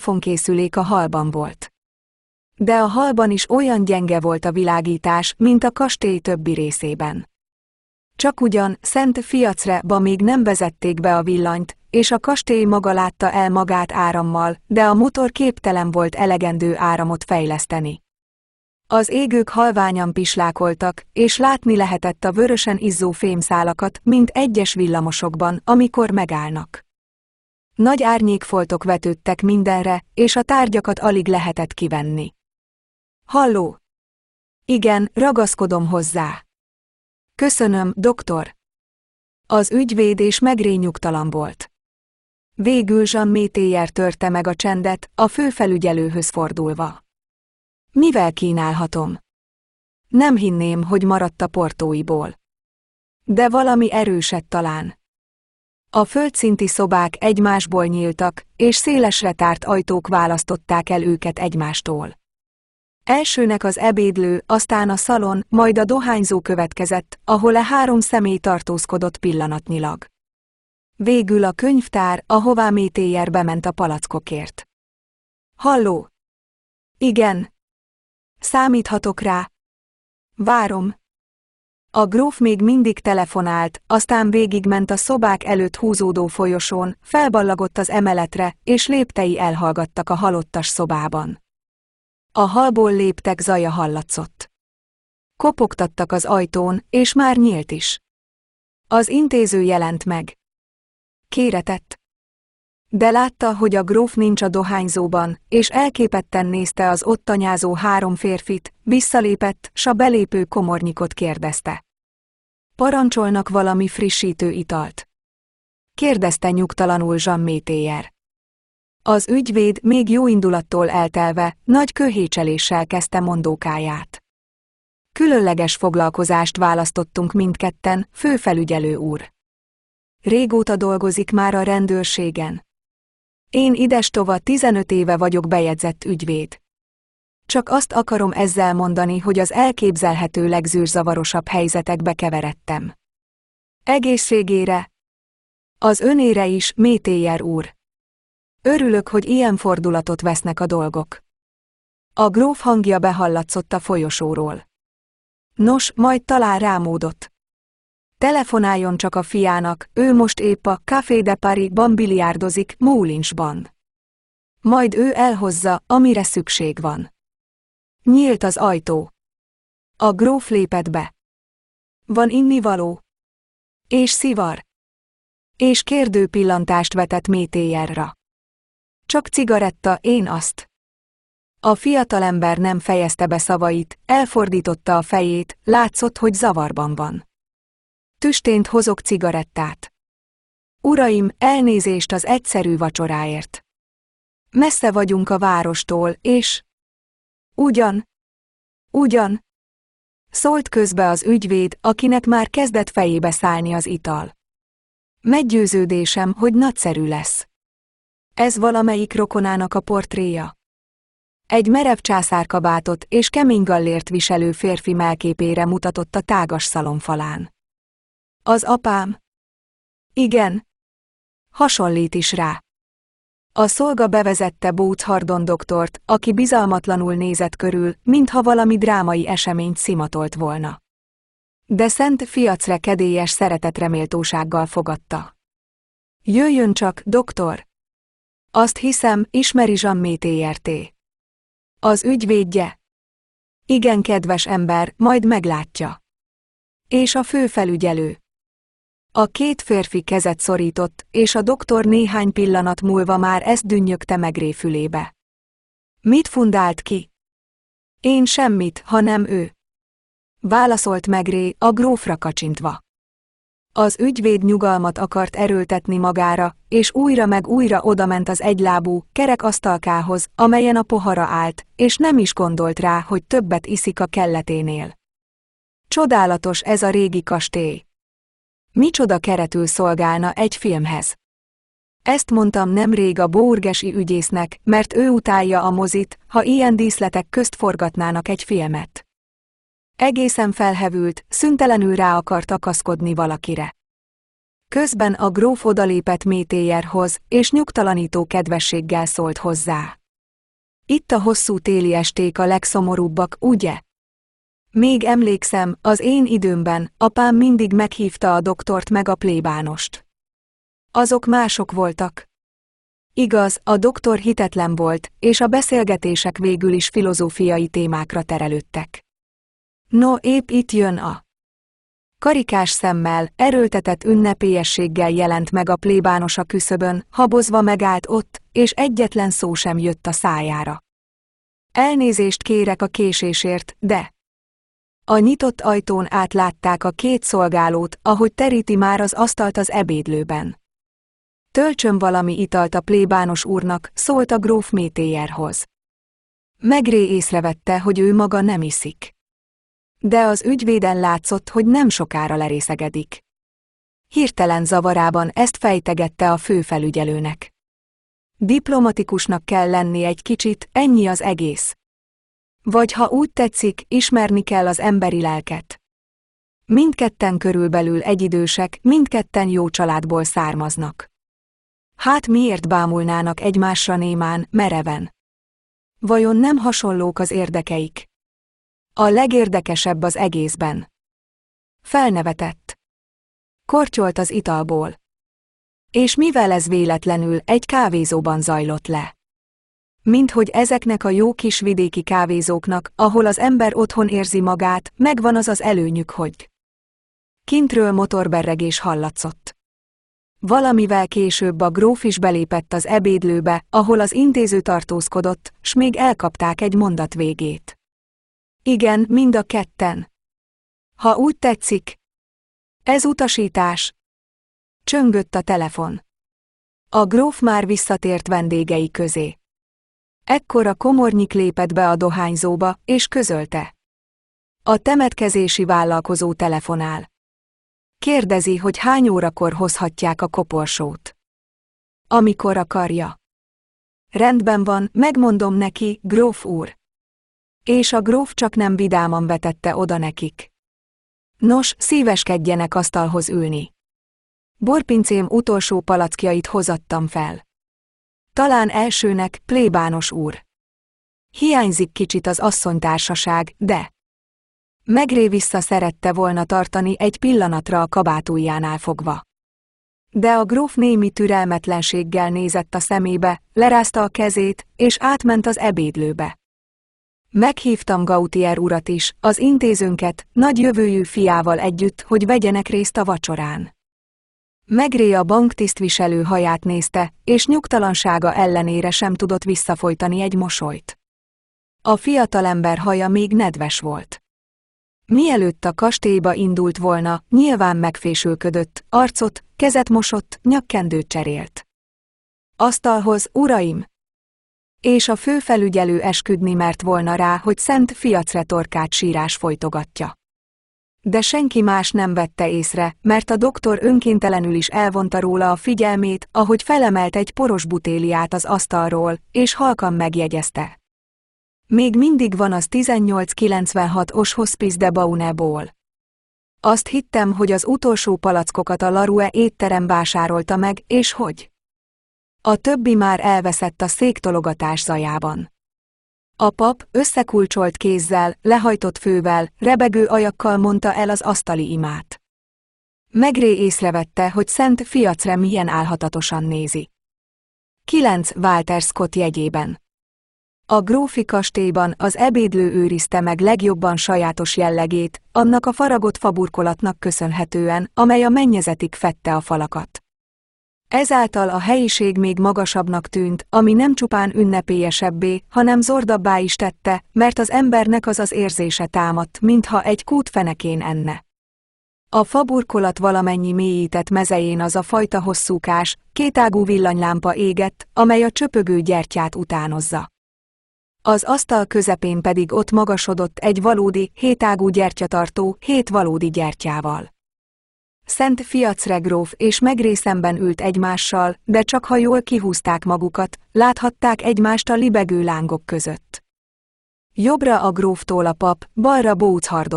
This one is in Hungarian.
telefonkészülék a hallban volt. De a hallban is olyan gyenge volt a világítás, mint a kastély többi részében. Csak ugyan Szent Fiacre-ba még nem vezették be a villanyt, és a kastély maga látta el magát árammal, de a motor képtelen volt elegendő áramot fejleszteni. Az égők halványan pislákoltak, és látni lehetett a vörösen izzó fémszálakat, mint egyes villamosokban, amikor megállnak. Nagy árnyékfoltok vetődtek mindenre, és a tárgyakat alig lehetett kivenni. Halló? Igen, ragaszkodom hozzá. Köszönöm, doktor. Az ügyvéd és McGray nyugtalan volt. Végül Jean Métayer törte meg a csendet, a főfelügyelőhöz fordulva. Mivel kínálhatom? Nem hinném, hogy maradt a portóiból. De valami erőset talán. A földszinti szobák egymásból nyíltak, és szélesre tárt ajtók választották el őket egymástól. Elsőnek az ebédlő, aztán a szalon, majd a dohányzó következett, ahol 3 személy tartózkodott pillanatnyilag. Végül a könyvtár, ahová Métayer bement a palackokért. Halló? Igen. Számíthatok rá? Várom. A gróf még mindig telefonált, aztán végigment a szobák előtt húzódó folyosón, felballagott az emeletre, és léptei elhallgattak a halottas szobában. A hallból léptek zaja hallatszott. Kopogtattak az ajtón, és már nyílt is. Az intéző jelent meg. Kéretett. De látta, hogy a gróf nincs a dohányzóban, és elképetten nézte az ott tanyázó 3 férfit, visszalépett, s a belépő komornyikot kérdezte. Parancsolnak valami frissítő italt? Kérdezte nyugtalanul Jean Métayer. Az ügyvéd még jó indulattól eltelve, nagy köhécseléssel kezdte mondókáját. Különleges foglalkozást választottunk mindketten, főfelügyelő úr. Régóta dolgozik már a rendőrségen. Én idestova 15 éve vagyok bejegyzett ügyvéd. Csak azt akarom ezzel mondani, hogy az elképzelhető legzűrzavarosabb helyzetekbe keveredtem. Egészségére. Az önére is, Métayer úr. Örülök, hogy ilyen fordulatot vesznek a dolgok. A gróf hangja behallatszott a folyosóról. Nos, majd talán rámódott. Telefonáljon csak a fiának, ő most épp a Café de Paris-ban biliárdozik, Moulinsban. Majd ő elhozza, amire szükség van. Nyílt az ajtó. A gróf lépett be. Van innivaló? És szivar? És kérdő pillantást vetett Métayerra. Csak cigaretta, én azt. A fiatalember nem fejezte be szavait, elfordította a fejét, látszott, hogy zavarban van. Tüstént hozok cigarettát. Uraim, elnézést az egyszerű vacsoráért. Messze vagyunk a várostól, és... Ugyan. Szólt közbe az ügyvéd, akinek már kezdett fejébe szállni az ital. Meggyőződésem, hogy nagyszerű lesz. Ez valamelyik rokonának a portréja. Egy merev császárkabátot és kemény gallért viselő férfi mellképére mutatott a tágas szalonfalán. Az apám? Igen. Hasonlít is rá. A szolga bevezette Booth Hardon doktort, aki bizalmatlanul nézett körül, mintha valami drámai eseményt szimatolt volna. De Szent Fiacre kedélyes szeretetreméltósággal fogadta. Jöjjön csak, doktor! Azt hiszem, ismeri Jean Métayert. Az ügyvédje? Igen, kedves ember, majd meglátja. És a főfelügyelő. A 2 férfi kezet szorított, és a doktor néhány pillanat múlva már ezt dünnyögte McGray fülébe. Mit fundált ki? Én semmit, hanem ő. Válaszolt McGray, a grófra kacsintva. Az ügyvéd nyugalmat akart erőltetni magára, és újra meg újra odament az egylábú, kerek asztalkához, amelyen a pohara állt, és nem is gondolt rá, hogy többet iszik a kelleténél. Csodálatos ez a régi kastély. Micsoda keretül szolgálna egy filmhez. Ezt mondtam nemrég a bourgesi ügyésznek, mert ő utálja a mozit, ha ilyen díszletek közt forgatnának egy filmet. Egészen felhevült, szüntelenül rá akart akaszkodni valakire. Közben a gróf odalépett Métayerhoz, és nyugtalanító kedvességgel szólt hozzá. Itt a hosszú téli esték a legszomorúbbak, ugye? Még emlékszem, az én időmben apám mindig meghívta a doktort meg a plébánost. Azok mások voltak. Igaz, a doktor hitetlen volt, és a beszélgetések végül is filozófiai témákra terelődtek. No, épp itt jön a... Karikás szemmel, erőltetett ünnepélyességgel jelent meg a plébános a küszöbön, habozva megállt ott, és egyetlen szó sem jött a szájára. Elnézést kérek a késésért, de... A nyitott ajtón át látták a két szolgálót, ahogy teríti már az asztalt az ebédlőben. Töltsön valami italt a plébános úrnak, szólt a gróf Métayerhoz. Maigret észrevette, hogy ő maga nem iszik. De az ügyvéden látszott, hogy nem sokára lerészegedik. Hirtelen zavarában ezt fejtegette a főfelügyelőnek. Diplomatikusnak kell lenni egy kicsit, ennyi az egész. Vagy ha úgy tetszik, ismerni kell az emberi lelket. Mindketten körülbelül egyidősek, mindketten jó családból származnak. Hát miért bámulnának egymásra némán, mereven? Vajon nem hasonlók az érdekeik? A legérdekesebb az egészben. Felnevetett. Kortyolt az italból. És mivel ez véletlenül egy kávézóban zajlott le? Minthogy ezeknek a jó kis vidéki kávézóknak, ahol az ember otthon érzi magát, megvan az az előnyük, hogy kintről motorberregés hallatszott. Valamivel később a gróf is belépett az ebédlőbe, ahol az intéző tartózkodott, s még elkapták egy mondat végét. Igen, mind a ketten. Ha úgy tetszik. Ez utasítás. Csöngött a telefon. A gróf már visszatért vendégei közé. Ekkor a komornyik lépett be a dohányzóba, és közölte. A temetkezési vállalkozó telefonál. Kérdezi, hogy hány órakor hozhatják a koporsót. Amikor akarja. Rendben van, megmondom neki, gróf úr. És a gróf csak nem vidáman vetette oda nekik. Nos, szíveskedjenek asztalhoz ülni. Borpincém utolsó palackjait hozattam fel. Talán elsőnek, plébános úr. Hiányzik kicsit az asszonytársaság, de... Maigret vissza szerette volna tartani egy pillanatra a kabátujjánál fogva. De a gróf némi türelmetlenséggel nézett a szemébe, lerázta a kezét, és átment az ebédlőbe. Meghívtam Gautier urat is, az intézőnket, nagy jövőjű fiával együtt, hogy vegyenek részt a vacsorán. Maigret a banktisztviselő haját nézte, és nyugtalansága ellenére sem tudott visszafolytani egy mosolyt. A fiatalember haja még nedves volt. Mielőtt a kastélyba indult volna, nyilván megfésülködött, arcot, kezet mosott, nyakkendőt cserélt. Asztalhoz, uraim! És a főfelügyelő esküdni mert volna rá, hogy Szent Fiacre torkát sírás folytogatja. De senki más nem vette észre, mert a doktor önkéntelenül is elvonta róla a figyelmét, ahogy felemelt egy poros butéliát az asztalról, és halkan megjegyezte. Még mindig van az 1896-os Hospice de Beaune-ból. Azt hittem, hogy az utolsó palackokat a Larue étterem vásárolta meg, és hogy? A többi már elveszett a széktologatás zajában. A pap összekulcsolt kézzel, lehajtott fővel, rebegő ajakkal mondta el az asztali imát. Maigret észrevette, hogy Szent Fiacre milyen álhatatosan nézi. 9 Walter Scott jegyében. A grófi kastélyban az ebédlő őrizte meg legjobban sajátos jellegét, annak a faragott faburkolatnak köszönhetően, amely a mennyezetig fedte a falakat. Ezáltal a helyiség még magasabbnak tűnt, ami nem csupán ünnepélyesebbé, hanem zordabbá is tette, mert az embernek az az érzése támadt, mintha egy kút fenekén enne. A faburkolat valamennyi mélyített mezején az a fajta hosszúkás, kétágú villanylámpa égett, amely a csöpögő gyertyát utánozza. Az asztal közepén pedig ott magasodott egy valódi, hétágú gyertyatartó, 7 valódi gyertyával. Szent Fiacre gróf és Maigret szemben ült egymással, de csak ha jól kihúzták magukat, láthatták egymást a libegő lángok között. Jobbra a gróftól a pap, balra Bóczhardot.